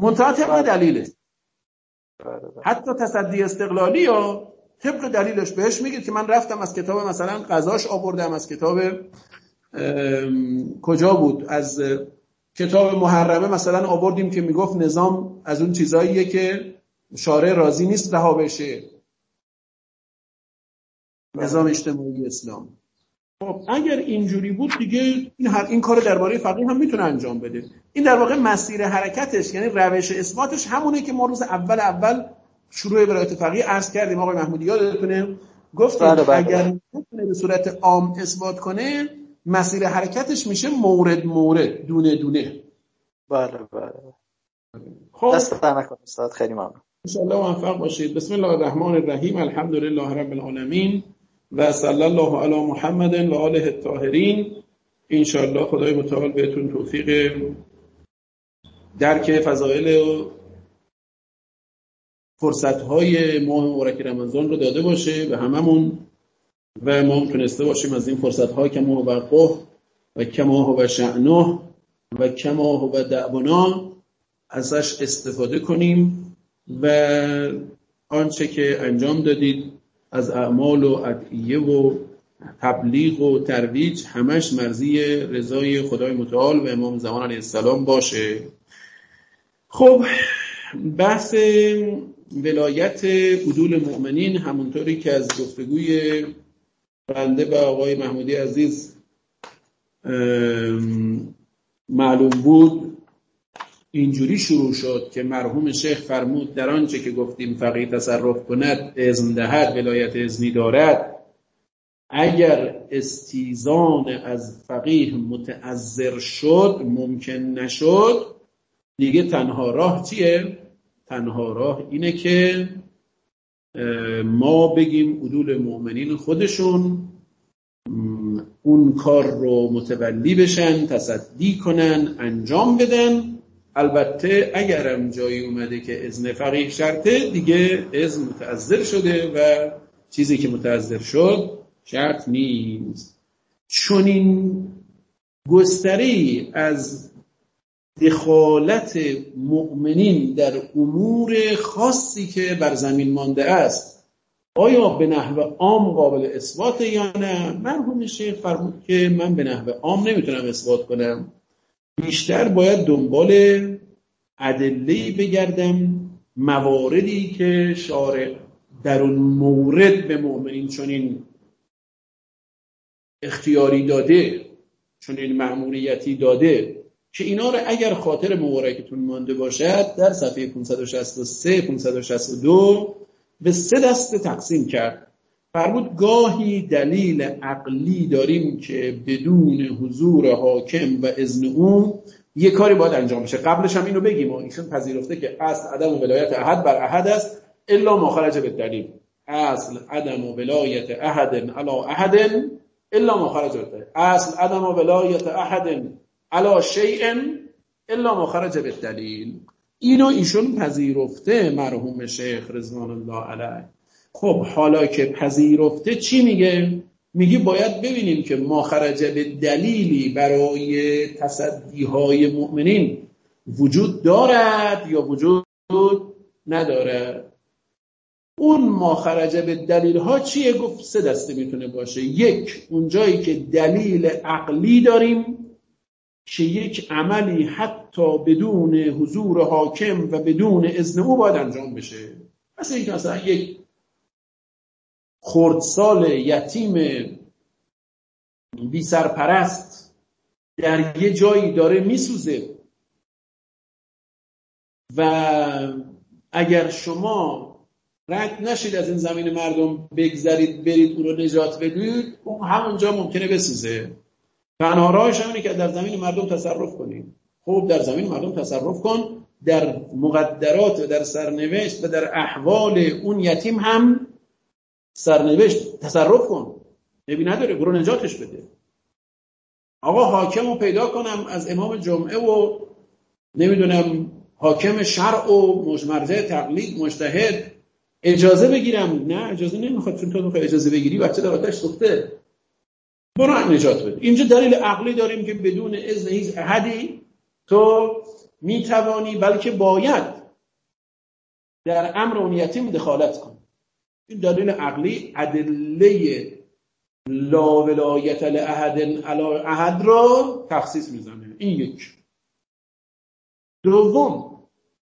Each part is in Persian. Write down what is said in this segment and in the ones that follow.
منتها طبق دلیلش. حتی تصدی استقلالی یا طبق دلیلش بهش میگید که من رفتم از کتاب مثلا قضاش آوردم، از کتاب کجا بود، از کتاب محرمه مثلا آوردیم که میگفت نظام از اون چیزاییه که شارع راضی نیست رها بشه، نظام اجتماعی اسلام. خب اگر اینجوری بود دیگه این کار درباره فقیه هم میتونه انجام بده. این در واقع مسیر حرکتش، یعنی روش اثباتش همونه که ما روز اول شروع ولایت فقیه عرض کردیم. آقای محمودی یادتونه گفتیم اگر میتونه به صورت عام اثبات کنه، مسیر حرکتش میشه مورد دونه دونه. بله. خب دست در نکنه استاد، خیلی ممنون. ان شاء الله موفق باشید. بسم الله الرحمن الرحیم. الحمدلله رب العالمین و صلی الله علی محمد و آله الطاهرین. ان شاء الله خدای متعال بهتون توفیق درک فضائل و فرصت‌های ماه مبارک رمضان رو داده باشه به هممون و ما هم تونسته باشیم از این فرصت‌ها که ما وقوه و کما و شأنه و کما و دعوانا ازش استفاده کنیم و آنچه که انجام دادید از اعمال و ادعیه و تبلیغ و ترویج همش مرضی رضای خدای متعال و امام زمان علیه السلام باشه. خب بحث ولایت عدول مؤمنین همونطوری که از گفتگوی بنده به آقای محمودی عزیز معلوم بود اینجوری شروع شد که مرحوم شیخ فرمود در آنچه که گفتیم فقیه تصرف کند اذن دهد ولایت اذنی دارد. اگر استیزان از فقیه متعذر شد ممکن نشد دیگه تنها راه چیه؟ تنها راه اینه که ما بگیم عدول مؤمنین خودشون اون کار رو متولی بشن، تصدی کنن، انجام بدن. البته اگرم جایی اومده که اذن فقیه شرطه دیگه اذن متعذر شده و چیزی که متعذر شد شرط نیست. چون این گستری از دخالت مؤمنین در امور خاصی که بر زمین مانده است آیا به نحو عام قابل اثبات یا نه؟ مرحوم شیخ فرمود که من به نحو عام نمیتونم اثبات کنم، بیشتر باید دنبال ادله‌ای بگردم، مواردی که شارع در اون مورد به مؤمنین چنین اختیاری داده، چنین مأموریتی داده که اینا رو اگر خاطر مبارکتون مانده باشد در صفحه 563 562 به 3 دسته تقسیم کرد. فرمود گاهی دلیل عقلی داریم که بدون حضور حاکم و اذن اون یه کاری باید انجام بشه. قبلش هم اینو بگیم ایشون پذیرفته که اصل عدم ولایت احد بر احد است الا ما خرج بالدلیل. اصل عدم ولایت احد علی احد الا ما خرج بالدلیل. اصل عدم ولایت احد علی شیء الا ما خرج بالدلیل. اینو ایشون پذیرفته مرحوم شیخ رضوان الله علیه. خب حالا که پذیرفته چی میگه؟ میگه باید ببینیم که ما خرج به دلیلی برای تصدیهای مؤمنین وجود دارد یا وجود ندارد. اون ما خرج به دلیل ها چیه؟ گفت 3 دسته میتونه باشه. یک، اون جایی که دلیل عقلی داریم که یک عملی حتی بدون حضور حاکم و بدون اذن او باید انجام بشه. مثلا اینکه مثلا یک خردسال یتیم بی سرپرست در یه جایی داره میسوزه و اگر شما رد نشید از این زمین مردم بگذرید برید اون رو نجات بدید، اون همونجا ممکنه بسوزه. تنها راهش همینه که در زمین مردم تصرف کنید. خب در زمین مردم تصرف کن، در مقدرات و در سرنوشت و در احوال اون یتیم هم سرنوشت تصرف کن. نبی نداره، برو نجاتش بده. آقا حاکم رو پیدا کنم از امام جمعه و نمیدونم حاکم شرع و مرجع تقلید مجتهد اجازه بگیرم. نه اجازه نمیخواد، چون تو میخوای اجازه بگیری بچه در آتش سوخته، برو نجات بده. اینجا دلیل عقلی داریم که بدون اذن هیچ احدی تو میتوانی بلکه باید در امر اون یتیم دخالت کنی. این دلیل عقلی ادله لا ولایت لاحد علی احد را تخصیص میزنه. این یک. دوم،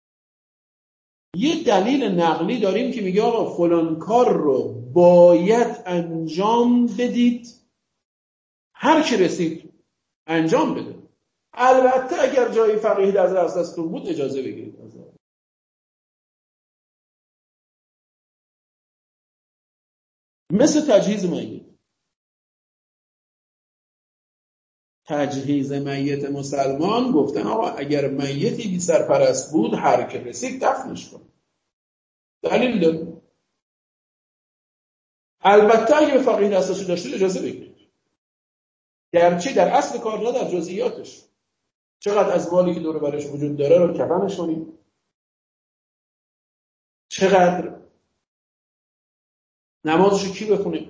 یه دلیل نقلی داریم که میگه آقا فلان کار رو باید انجام بدید، هر کی رسید انجام بده. البته اگر جایی فقیه در دستتون بود اجازه بگیرید. مثل تجهیز میت. تجهیز میت مسلمان گفتن آقا اگر میتی بی سرپرست بود هر که رسید دفنش کن. دلیل داره. البته اگه فقیه دستش داشته اجازه بگیرید. گرچه در اصل کار نه، در جزئیاتش. چقدر از مالی که دور برش وجود داره رو کفنش کنیم، چقدر نمازشو کی بخونه،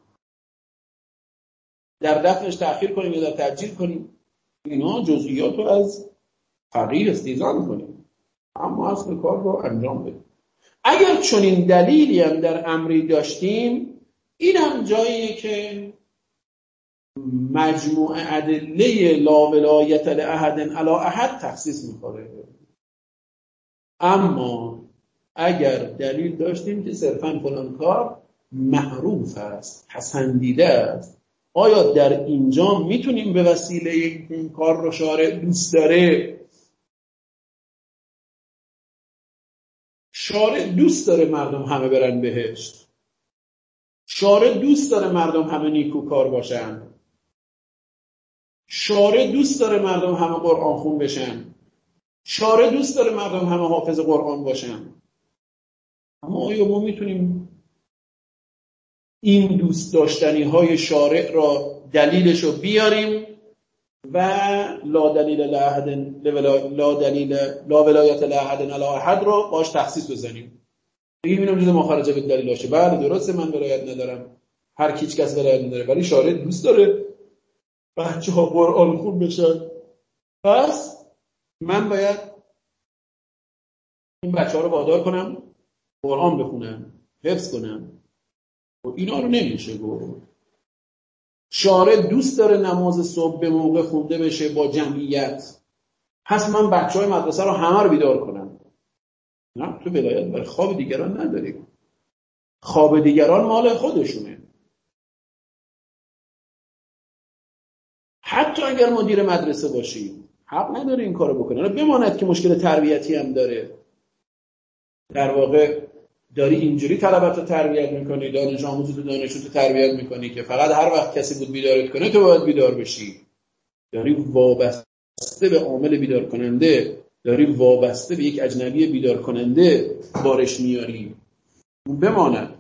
در دفنش تأخیر کنیم یا در تأجیل کنیم، اینا جزئیات رو از فقیه استیضاح می‌کنیم، اما اصل کار رو انجام بدیم. اگر چنین دلیلی هم در امری داشتیم، این هم جاییه که مجموع ادله لا ولایت لاحد علی احد تخصیص می‌خوره. اما اگر دلیل داشتیم که صرفاً فلان کار معروف است، پسندیده است، آیا در اینجا میتونیم به وسیله این کار رو شارع دوست داره؟ شارع دوست داره مردم همه برن بهشت. شارع دوست داره مردم همه نیکوکار باشن. شارع دوست داره مردم همه قرآن خون بشن. شارع دوست داره مردم همه حافظ قرآن باشن. اما آیا ما میتونیم این دوست داشتنی های شارع را دلیلش رو بیاریم و لا دلیل لا ولایت لاحد علی احد را باش تخصیص بزنیم؟ بگیم اینم جز مخارجه به دلیل باشه. بله درسته من ولایت ندارم، هر هیچ کس ولایت نداره، ولی شارع دوست داره بچه‌ها قرآن خون بشن، پس من باید این بچه‌ها رو وادار کنم قرآن بخونن، حفظ کنن. و اینا رو نمیشه گفت. شارع دوست داره نماز صبح به موقع خونده بشه با جمعیت، پس من بچه‌های مدرسه رو همه رو بیدار کنم. نه، تو ولایت بر خواب دیگران نداری. خواب دیگران مال خودشونه. حتی اگر مدیر مدرسه باشی حق نداره این کارو بکنه. بماند که مشکل تربیتی هم داره، در واقع داری اینجوری طلبات رو تربیت میکنی، دانش آموز و دانشجو رو تربیت میکنی که فقط هر وقت کسی بود بیدارت کنه تو باید بیدار بشی. داری وابسته به عامل بیدار کننده، داری وابسته به یک اجنبی بیدار کننده بارش میاری. بماند.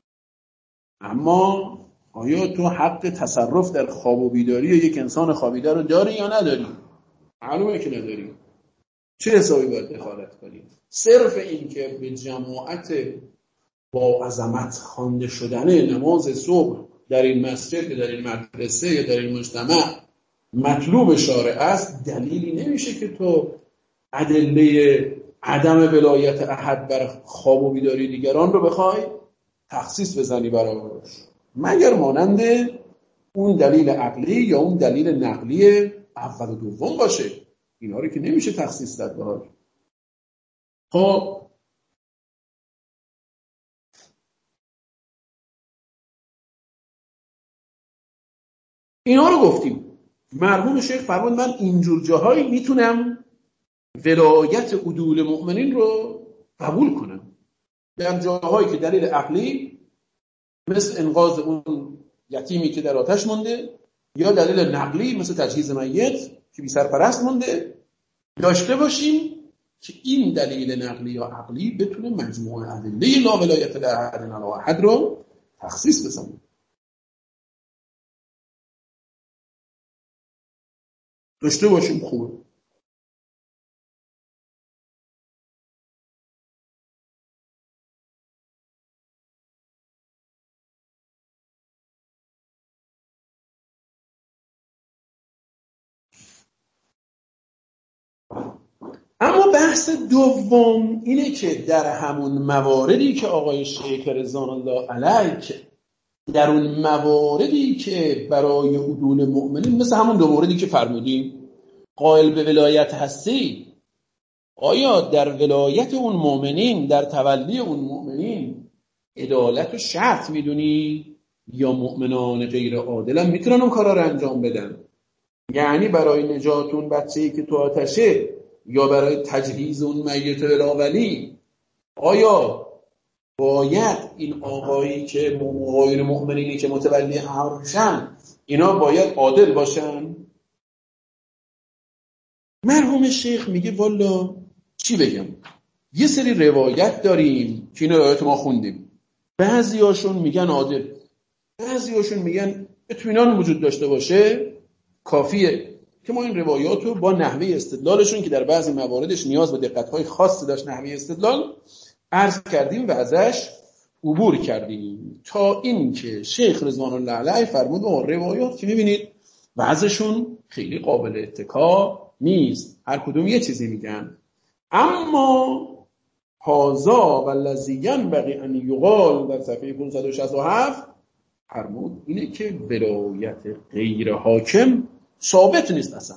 اما آیا تو حق تصرف در خواب و بیداری یک انسان خوابیده رو داری یا نداری؟ معلومه که نداری. چه حسابی باید دخالت کنی؟ صرف این که به جماعت با عظمت خوانده شدن نماز صبح در این مسجد، در این مدرسه یا در این مجتمع مطلوب شارع است، دلیلی نمیشه که تو ادله عدم ولایت احد بر خواب و بیداری دیگران رو بخوای تخصیص بزنی براش، مگر مانند اون دلیل عقلی یا اون دلیل نقلی اول و دوم باشه. اینا رو که نمیشه تخصیص داد باهاش. خب اینا رو گفتیم. مرحوم شیخ فرمود من اینجور جاهایی میتونم ولایت عدول مؤمنین رو قبول کنم، در جاهایی که دلیل عقلی مثل انقاذ اون یتیمی که در آتش مونده، یا دلیل نقلی مثل تجهیز میت که بی سرپرست مونده داشته باشیم که این دلیل نقلی یا عقلی بتونه مجموعه ادله لا ولایت لاحد علی احد رو تخصیص بزنه. داشته باشیم خوبه. اما بحث دوم اینه که در همون مواردی که آقای شیخ رضوان الله علیه در اون مواردی که برای عدول مؤمنین مثل همون دو موردی که فرمودیم قائل به ولایت هستی، آیا در ولایت اون مؤمنین، در تولی اون مؤمنین عدالت رو شرط میدونی یا مؤمنان غیر عادل هم میتونن اون کارا رو انجام بدن؟ یعنی برای نجات اون بچه‌ای که تو آتشه یا برای تجهیز اون میت الاولی آیا باید این آقایی که غیر مؤمنینی که متولی امرشن اینا باید عادل باشن؟ مرحوم شیخ میگه والا چی بگم، یه سری روایت داریم که این روایت ما خوندیم، بعضیاشون میگن عادل، بعضیاشون میگن اطمینان وجود داشته باشه کافیه که ما این روایات رو با نحوه استدلالشون که در بعضی مواردش نیاز به دقت‌های خاصی داشت نحوه استدلال عرض کردیم و ازش عبور کردیم تا اینکه شیخ رضوان الله علیه فرمود روایات که میبینید بعضشون خیلی قابل اتکا نیست، هر کدوم یه چیزی میگن، اما هازا و الذی ینبغی ان یقال در صفحه 567 فرمود اینه که ولایت غیر حاکم ثابت نیست اصلا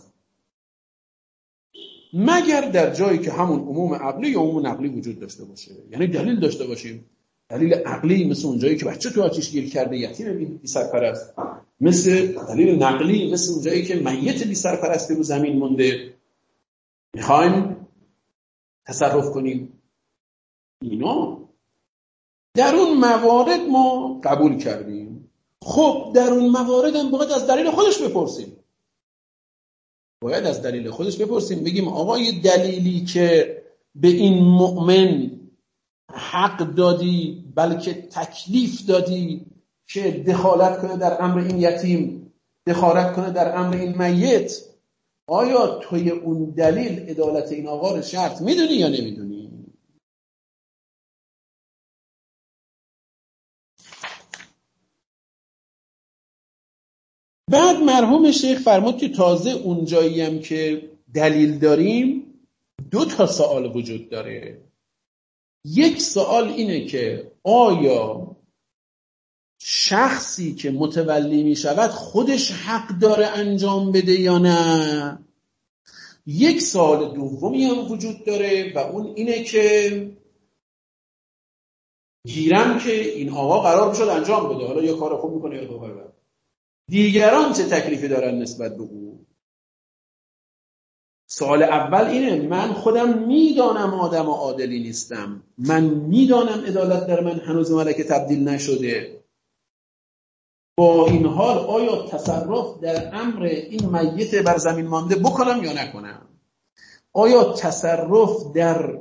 مگر در جایی که همون عموم عقلی یا عموم نقلی وجود داشته باشه. یعنی دلیل داشته باشیم، دلیل عقلی مثل اون جایی که بچه تو آتش گیر کرده یتیم بی سرپرست، مثل دلیل نقلی مثل اون جایی که میت بی سرپرست رو زمین مونده میخوایم تصرف کنیم. اینا در اون موارد ما قبول کردیم. خب در اون موارد هم باید از دلیل خودش بپرسیم، باید از دلیل خودش بپرسیم، بگیم آقا یه دلیلی که به این مؤمن حق دادی بلکه تکلیف دادی که دخالت کنه در امر این یتیم، دخالت کنه در امر این میت، آیا توی اون دلیل عدالت این آقا رو شرط میدونی یا نمیدونی؟ بعد مرحوم شیخ فرمود که تازه اونجایی هم که دلیل داریم 2 سوال وجود داره. یک سوال اینه که آیا شخصی که متولی می شود خودش حق داره انجام بده یا نه؟ یک سوال دومی هم وجود داره و اون اینه که گیرم که این آقا قرار بشد انجام بده، حالا یا کار خوب میکنه یا کار بد، دیگران چه تکلیفی دارن نسبت به او؟ سوال اول اینه من خودم میدانم آدم عادلی نیستم، من میدانم عدالت در من هنوز ملکه تبدیل نشده، با این حال آیا تصرف در امر این میت بر زمین مانده بکنم یا نکنم؟ آیا تصرف در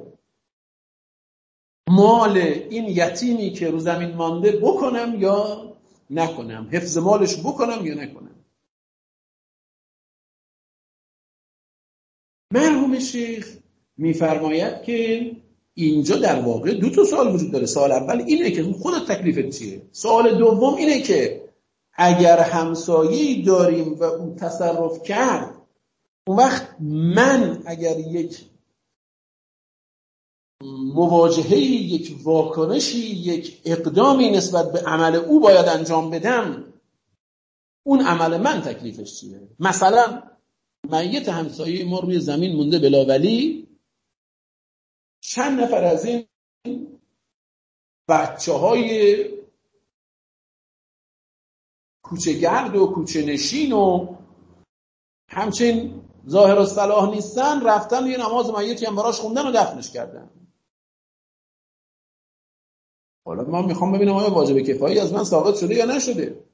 مال این یتیمی که رو زمین مانده بکنم یا نکنم؟ حفظ مالش بکنم یا نکنم؟ مرحوم شیخ میفرماید که اینجا در واقع 2 سوال وجود داره. سوال اول اینه که خودت تکلیفت چیه؟ سوال دوم اینه که اگر همسایه‌ای داریم و اون تصرف کرد، اون وقت من اگر یک مواجهه‌ای، یک واکنشی، یک اقدامی نسبت به عمل او باید انجام بدم، اون عمل من تکلیفش چیه؟ مثلا میت همسایه ما روی زمین مونده بلا ولی، چند نفر از این بچه‌های کوچه گرد و کوچه نشین و همچین ظاهر و صلاح نیستن رفتن یه نماز میتی هم براش خوندن و دفنش کردن. حالا من میخوام ببینم آیا واجب کفایی از من ثابت شده یا نشده.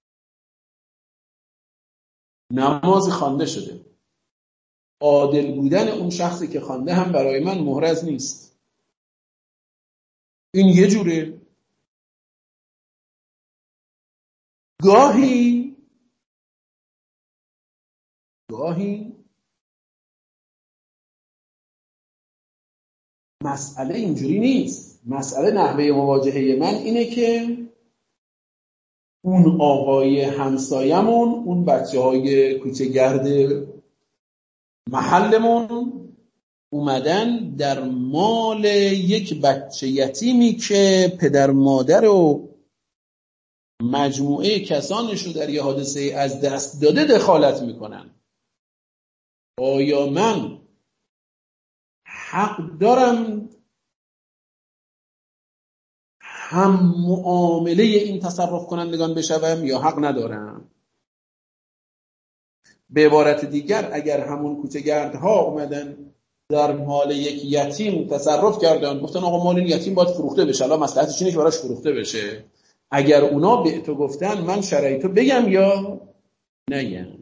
نماز خوانده شده، عادل بودن اون شخصی که خوانده هم برای من محرز نیست. این یه جوره. گاهی مسئله اینجوری نیست. مسئله نحوه مواجهه من اینه که اون آقای همسایمون، اون بچه های کوچه گرد محلمون، اومدن در مال یک بچه یتیمی که پدر مادر و مجموعه کسانش رو در یه حادثه از دست داده دخالت میکنن. آیا من حق دارم هم معامله این تصرف کنندگان بشوم یا حق ندارم؟ به عبارت دیگر اگر همون کوچه‌گردها اومدن در مال یک یتیم تصرف کردن، گفتن آقا مال این یتیم باید فروخته بشه، الان مصلحتش اینه که براش فروخته بشه، اگر اونا به تو گفتن من شرایطو بگم یا نگم؟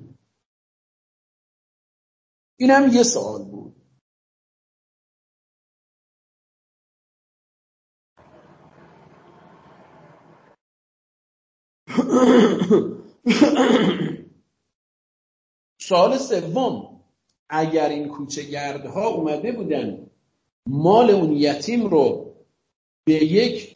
اینم یه سوال بود. سوال سوم، اگر این کوچه‌گردها اومده بودن مال اون یتیم رو به یک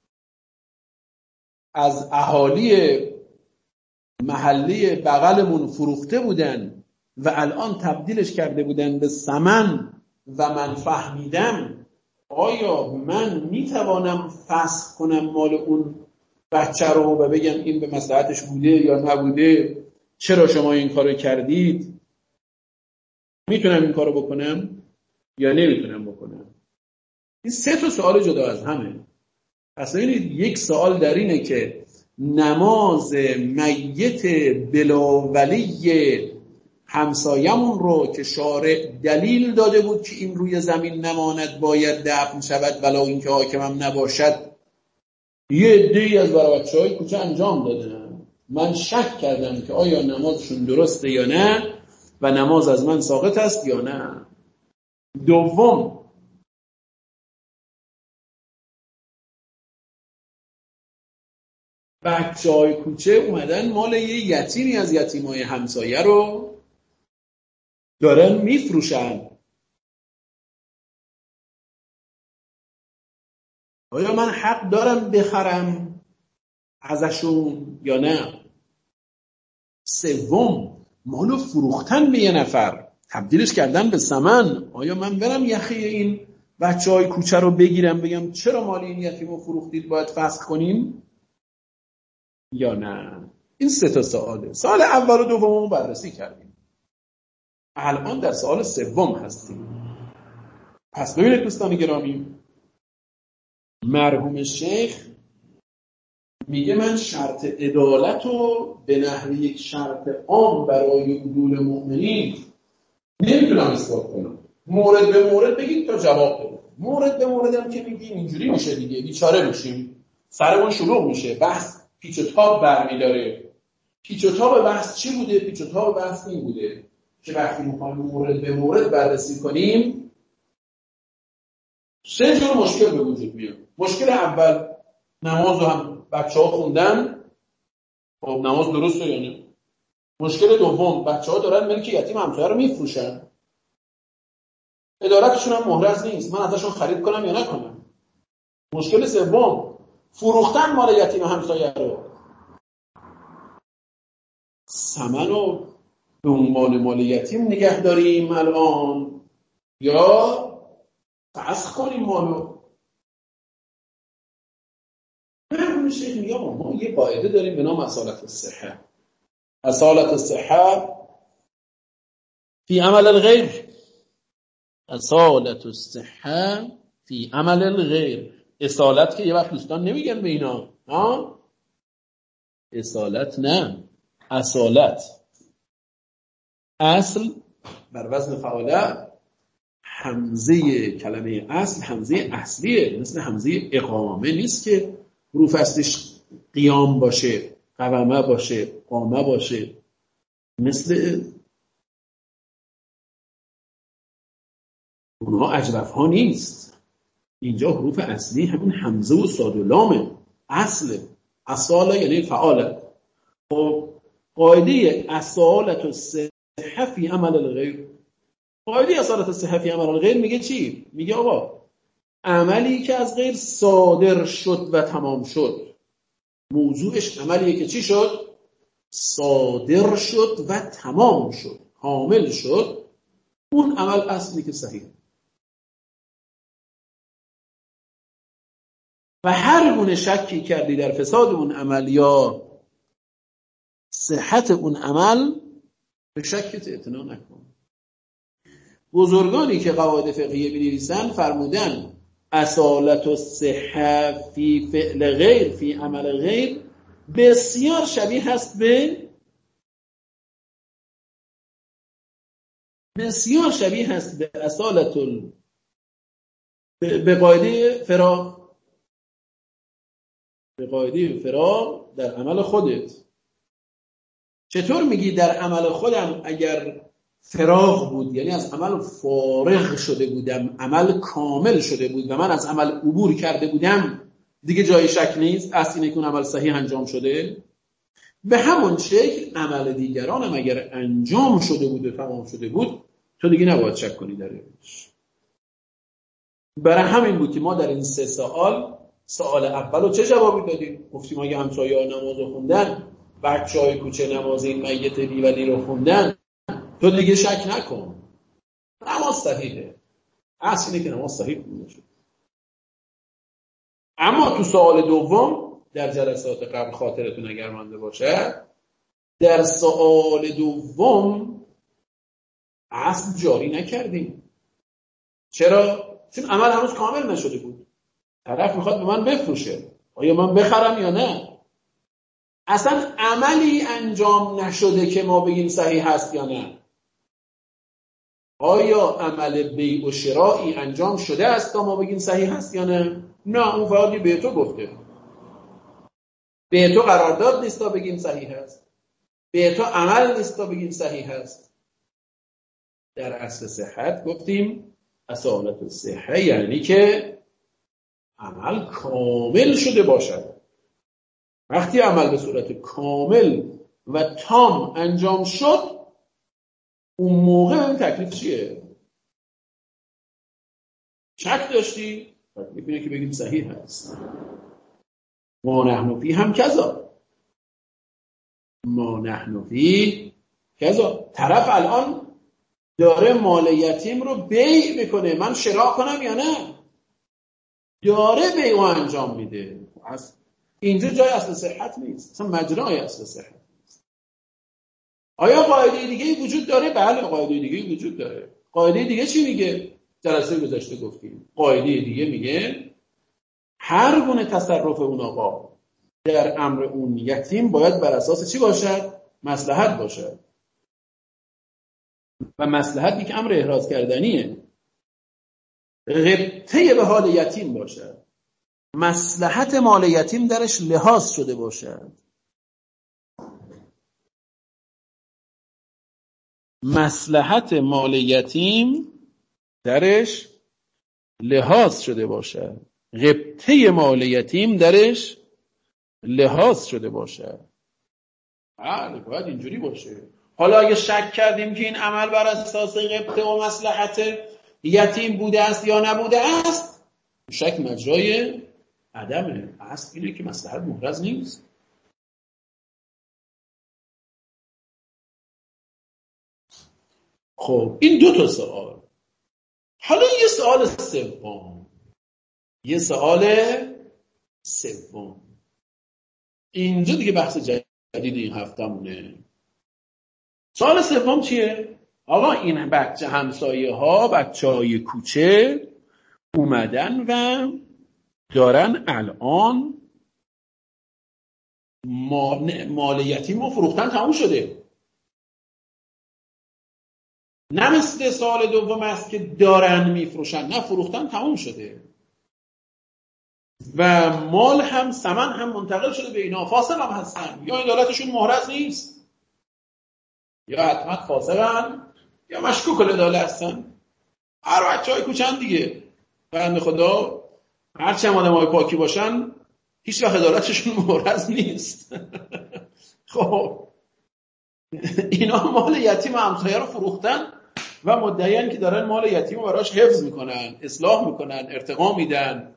از اهالی محلی بغلمون فروخته بودن و الان تبدیلش کرده بودن به ثمن و من فهمیدم، آیا من میتوانم فسخ کنم مال اون بچه رو و بگم این به مصلحتش بوده یا نبوده، چرا شما این کارو کردید؟ میتونم این کارو بکنم یا نمیتونم بکنم؟ این سه تا سوال جدا از همه. پس ببینید یک سوال در اینه که نماز میت بلاولی همسایمون رو که شارع دلیل داده بود که این روی زمین نماند باید دفن شود ولی اینکه حاکمم نباشد، یه عده‌ای از بچه‌های کوچه انجام دادن. من شک کردم که آیا نمازشون درسته یا نه و نماز از من ساقط است یا نه. دوم، بچه‌های کوچه اومدن مال یه یتیمی از یتیمای همسایه رو دارن میفروشن. آیا من حق دارم بخرم ازشون یا نه؟ سوم، مالو فروختن به یه نفر، تبدیلش کردن به ثمن. آیا من برم یخی این بچه‌های کوچه رو بگیرم بگم چرا مال این یتیمو فروختید باید فسخ کنیم یا نه؟ این سه تا سواله. سوال اول و دوم رو بررسی کردیم، الان در سوال سوم هستیم. پس ببینید دوستان گرامی، مرحوم شیخ میگه من شرط عدالت رو به نحو یک شرط عام برای عدول مؤمنین نمیتونم اثبات کنم. مورد به مورد بگید تا جواب بده. مورد به مورد هم که میگیم اینجوری میشه دیگه، بیچاره میشیم، سرمون شلوغ میشه، بحث پیچ و تاب برمیداره. پیچ و تاب بحث چی بوده؟ پیچ و تاب بحث این بوده که وقتی میخوایم مورد به مورد بررسی کنیم سه جور مشکل به وجود میاد. مشکل اول، نماز رو هم بچه‌ها خوندن، خب نماز درسته یا نه؟ مشکل دوم، بچه‌ها دارن ملک یتیم همسایه رو میفروشن، ادارتشون هم مهرز نیست، من ازشون خرید کنم یا نکنم. مشکل سوم، فروختن مال یتیم همسایه رو، ثمن رو به عنوان مال یتیم نگه داریم الان یا فسخ کنیم مالو. مرحوم شیخ میگه ما یه قاعده داریم به نام اصالت الصحه. اصالت الصحه فی عمل الغیر. اصالت الصحه فی عمل الغیر. اصالت که یه وقت دوستان نمیگن به اینا، ها؟ اصالت نه، اصالت. اصل بر وزن فعاله، همزه کلمه اصل همزه اصلیه، مثل همزه اقامه نیست که حروف اصلیش قیام باشه، قوامه باشه، قامه باشه. مثل اونها اجرف ها نیست. اینجا حروف اصلی همین همزه و صاد و لامه، اصله. اصاله یعنی فعاله. خب قاعده اصالت الصحه فی عمل الغیر، قاعده اصالت الصحه فی عمل الغیر میگه چی؟ میگه آقا عملی که از غیر صادر شد و تمام شد، موضوعش عملیه که چی شد؟ صادر شد و تمام شد، کامل شد، اون عمل اصلی که صحیح. و هر گونه شکی کردی در فساد اون عمل یا صحت اون عمل به شکت اعتنا نکن. بزرگانی که قواعد فقهیه می‌نویسن فرمودن اصالت الصحه فی فعل غیر فی عمل غیر بسیار شبیه هست به اصالت به قاعده فراغ، به قاعده فراغ در عمل خودت. چطور میگی در عمل خودم اگر فراغ بود، یعنی از عمل فارغ شده بودم، عمل کامل شده بود و من از عمل عبور کرده بودم، دیگه جای شک نیست اصل اینه که اون عمل صحیح انجام شده؟ به همون شکل عمل دیگرانم اگر انجام شده بود و تمام شده بود تو دیگه نباید شک کنی درش. برای همین بود که ما در این 3 سوال اول رو چه جوابی دادیم؟ گفتیم اگه همسایه‌ها نماز رو خوندن، بچه‌های کوچه نماز این میت بیولی رو خوندن، تو دیگه شک نکن، نماز صحیحه. اصل اینه که نماز صحیح خونده شد. اما تو سوال دوم در جلسات قبل خاطرتون اگر مانده باشه، در سوال دوم اصل جاری نکردیم. چرا؟ چون عمل هنوز کامل نشده بود. طرف میخواد به من بفروشه، آیا من بخرم یا نه؟ اصلا عملی انجام نشده که ما بگیم صحیح هست یا نه. آیا عمل بیع و شرایی انجام شده است تا ما بگیم صحیح هست یا نه؟ نه، اون فقط به تو گفته، به تو قرارداد نیست تا بگیم صحیح هست، به تو عمل نیست تا بگیم صحیح هست. در اصل صحت گفتیم اصالت الصحه یعنی که عمل کامل شده باشد. وقتی عمل به صورت کامل و تام انجام شد، اون موقع این تکلیف چیه؟ شک داشتی؟ تکلیف اینه که بگیم صحیح هست. ما نحن فی هم کذا، ما نحن فی کذا. طرف الان داره مال یتیم رو بیع میکنه، من شراء کنم یا نه؟ داره بیع و انجام میده. اینجا جای اصل صحت نیست، اصلا مجرای اصل صحت نیست. آیا قاعده دیگه وجود داره؟ بله، قاعده دیگه وجود داره. قاعده دیگه چی میگه؟ جلسه گذشته گفتیم. قاعده دیگه میگه هر گونه تصرف اون آقا در امر اون یتیم باید بر اساس چی باشد؟ مصلحت باشد. و مصلحتی که امر احراز کردنیه، غبطه به حال یتیم باشد، مصلحت مال یتیم درش لحاظ شده باشد، مصلحت مال یتیم درش لحاظ شده باشد، غبطه مال یتیم درش لحاظ شده باشد. باید اینجوری باشه. حالا اگه شک کردیم که این عمل بر اساس غبطه و مصلحت یتیم بوده است یا نبوده است، شک مجرای عدمه. اصل اینه که مصلحت محرز نیست. خب این 2 سوال. حالا یه سوال سوم. اینجا دیگه بحث جدید این هفته‌مونه. سوال سوم چیه؟ آقا این بچه همسایه ها، بچه های کوچه اومدن و دارن الان مال یتیم رو فروختن، تموم شده. نه مثل سال دوم است که دارن میفروشن، نه، فروختن تموم شده و مال هم ثمن هم منتقل شده به اینا. فاسق هم هستن، یا عدالتشون محرز نیست، یا حتما فاسقن یا مشکوک العداله هستن. هر بچهای کوچن دیگه، بنده خدا هر چه آدمای پاکی باشن هیچ وقت عدالتشون محرز نیست. خب اینا مال یتیم همسایه رو فروختن و مدعیان که دارن مال یتیم رو براش حفظ میکنن، اصلاح میکنن، ارتقا میدن.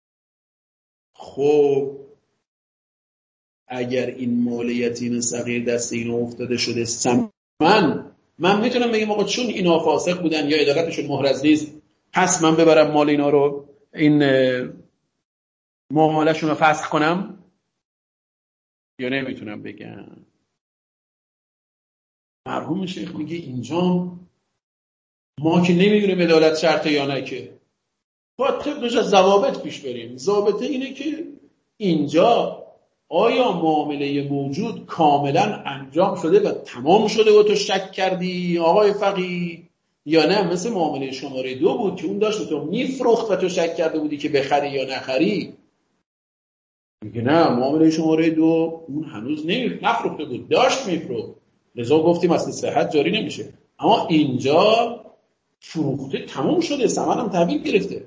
خب اگر این مال یتیم صغیر دست اینا افتاده شده من میتونم بگم آقا چون اینا فاسق بودن یا عدالتشون محرز نیست، پس من ببرم مال اینا رو، این معامله‌شون رو فسخ کنم یا نمیتونم بگم؟ مرحوم شیخ میگه اینجا ما که نمیدونیم عدالت شرطه یا نه، که باید طبقش از ضوابط پیش بریم. ضابطه اینه که اینجا آیا معامله موجود کاملا انجام شده و تمام شده و تو شک کردی آقای فقیه، یا نه مثل معامله شماره 2 بود که اون داشت تو میفروخت و تو شک کرده بودی که بخری یا نخری؟ میگه نه، معامله شماره 2 اون هنوز نفروخته بود، داشت میفروخت، لذا گفتیم اصل صحت جاری نمیشه. اما اینجا فروخته تمام شده، ثمن هم تحویل گرفته.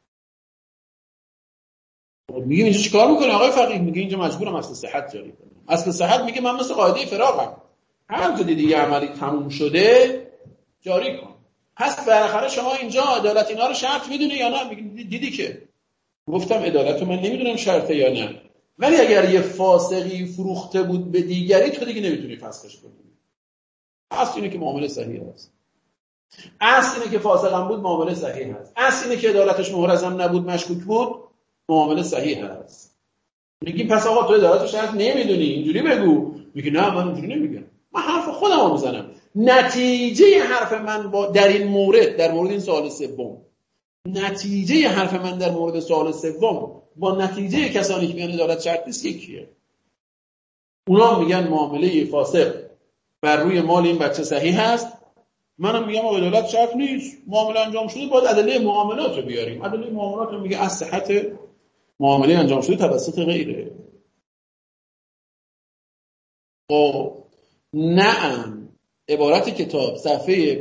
میگه اینجا چیکار میکنه آقای فقیه؟ میگه اینجا مجبورم اصل صحت جاری کنم. اصل صحت میگه من مثل قاعده فراغم، هر جا دیدی یه عملی تموم شده جاری کن. پس بالاخره شما اینجا عدالت اینا رو شرط میدونی یا نه؟ میگه دیدی که گفتم عدالت رو من نمیدونم شرطه یا نه، ولی اگر یه فاسقی فروخته بود به دیگری تو دیگه نمیتونی فسخش کنی. اصل اینه که معامله صحیح است. اصل اینه که فاسقم بود معامله صحیح است. اصل اینه که عدالتش محرزم نبود مشکوک بود معامله صحیح است. میگی پس آقا تو عدالت شرط نمیدونی اینجوری بگو. میگه نه من اینجوری نمیگم، من حرف خودم رو میزنم. نتیجه حرف من در این مورد، در مورد این سوال سوم، نتیجه حرف من در مورد سوال سوم با نتیجه کسانی که میگن عدالت شرط نیست یکیه. اونا میگن معامله فاسق بر روی مال این بچه صحیح هست، منم میگم عدالت شرط نیست، معامله انجام شده، باید ادله معاملات رو بیاریم. ادله معاملات رو میگه از صحت معامله انجام شده توسط غیره. نعم، عبارت کتاب صفحه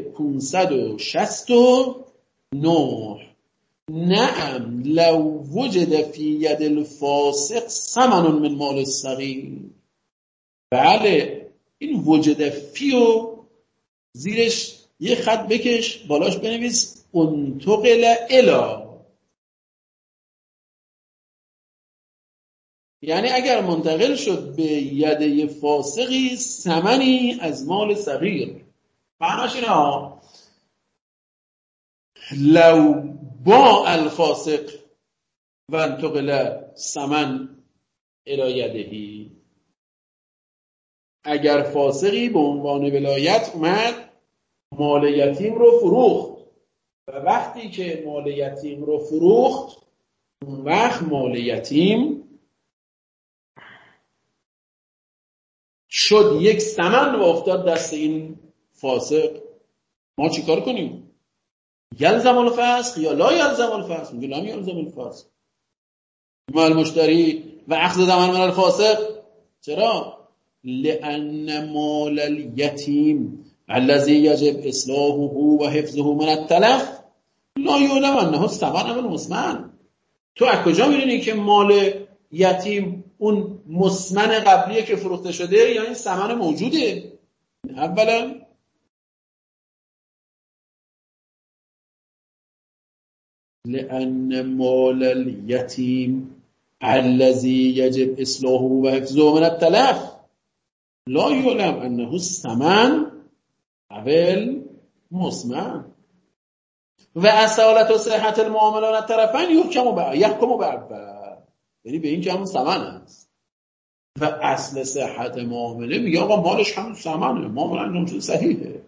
569. نعم لو وجد فی ید الفاسق ثمن من مال الصغیر. بله، این وجد فیو زیرش یه خط بکش، بالاش بنویس انتقل الی، یعنی اگر منتقل شد به ید فاسقی ثمنی از مال صغیر. معناش اینه لو با الفاسق و انتقل ثمن الی یدهی، اگر فاسقی به عنوان ولایت اومد مال یتیم رو فروخت و وقتی که مال یتیم رو فروخت اون وقت مال یتیم شد یک ثمن و افتاد دست این فاسق، ما چی کار کنیم؟ یلزم الفسخ یا لا یلزم الفسخ؟ میگه لا یلزم الفسخ. مال مشتری و اخذ ثمن من الفاسق. چرا؟ لأن مال الیتیم الذي يجب اصلاحه و حفظه من التلف لا یعلم انه ثمن المسمن. تو از کجا میدونی که مال یتیم اون مسمن قبلیه که فروخته شده یا این ثمن موجوده؟ اولا لأن مال الیتیم الذي يجب اصلاحه و حفظه من التلف لا یعلم انه ثمن اول مسمن و اصالت و صحت المعاملات الطرفین یحکم باول، یعنی به این که همون ثمن است و اصل صحت معامله میگه آقا مالش همون ثمنه، معامله انجام شده صحیحه.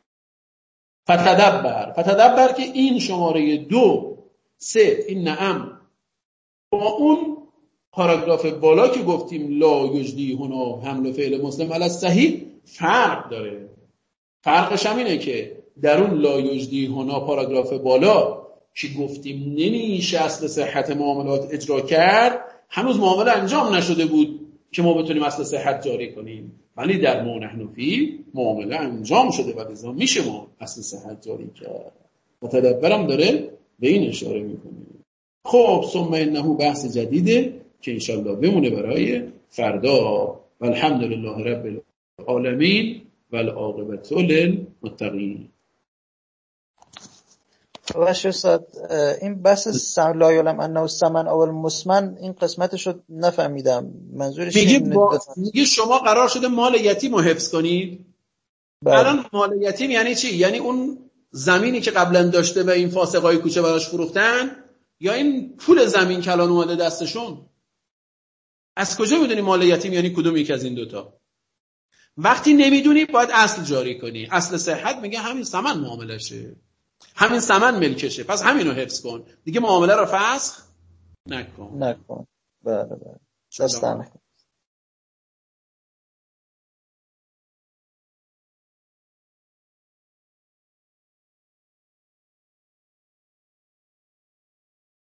فتدبر که این شماره 2 3 این نعم با اون پاراگراف بالا که گفتیم لا یجدی هنا حمل فعل مسلم علی الصحیح فرق داره. فرقش هم اینه که در اون لا یجدی هنا پاراگراف بالا که گفتیم نمیشه اصل صحت معاملات اجرا کرد، هنوز معامله انجام نشده بود که ما بتونیم اصل صحت جاری کنیم، ولی در ما نحن فی معامله انجام شده و لذا میشه ما اصل صحت جاری کرد. متدبرم داره به این اشاره میکنه. خب ثم انه بحث جدیده که انشالله بمونه برای فردا. والحمدلله رب العالمین والعاقبة للمتقین. باشه استاد، این بحث لا یعلم انه ثمن اول مسمن این قسمتشو نفهمیدم منظورش میگه شما قرار شده مال یتیم رو حفظ کنید. الان مال یتیم یعنی چی؟ یعنی اون زمینی که قبلا داشته و این فاسقای کوچه براش فروختن یا این پول زمین کلان اومده دستشون؟ از کجا میدونی مال یتیم یعنی کدوم یک از این دوتا؟ وقتی نمیدونی باید اصل جاری کنی. اصل صحت میگه همین ثمن معاملشه، همین ثمن ملکشه، پس همینو حفظ کن، دیگه معامله رو فسخ نکن. بله. دستم